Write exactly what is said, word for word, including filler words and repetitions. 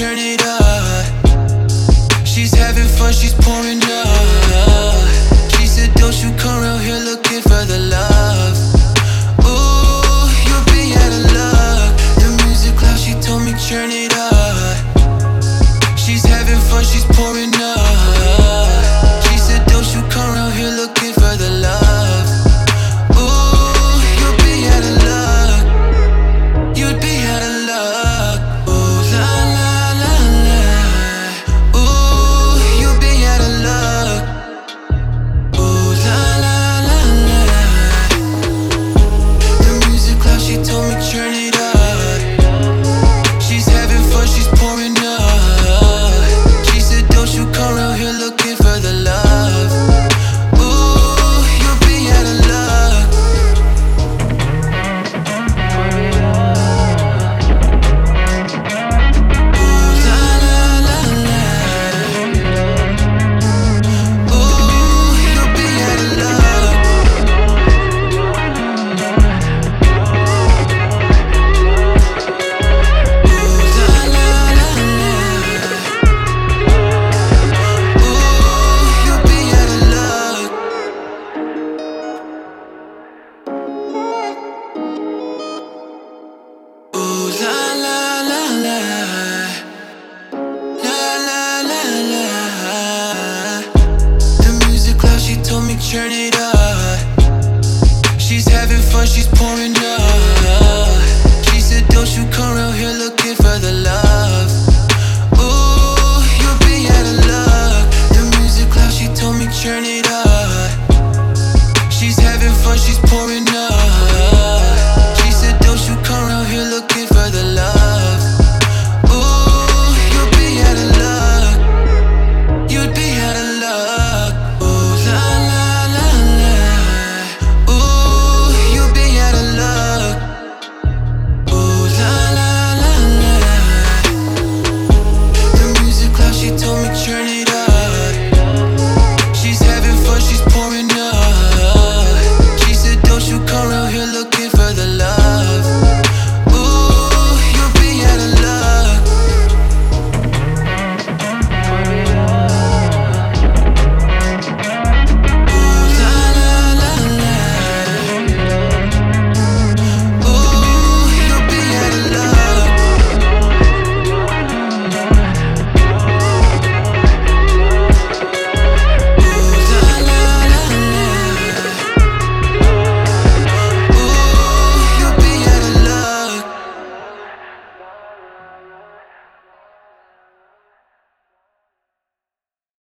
turn it up. She's having fun, she's pouring up. She said, don't you come around here looking for the love. Ooh, you'll be out of luck. The music loud, she told me turn it up. She's having fun, she's pouring up. She said, don't you come around here looking for the love. Ooh, you'll be out of luck. You'd be out of luck. Ooh, la la la la. Ooh, you'll be out of luck. Ooh, la la la la. The music loud, she told me turn it up. She's having fun, she's pouring up. She said, don't you come around here looking for the love. Ooh, you'll be out of luck. Ooh, la la la la. Ooh, you'll be out of luck. Ooh, la la la la. Ooh, you'll be out of luck. Ooh, la la la la. La la la la. The music loud, she told me turn it up. She's having fun, she's pouring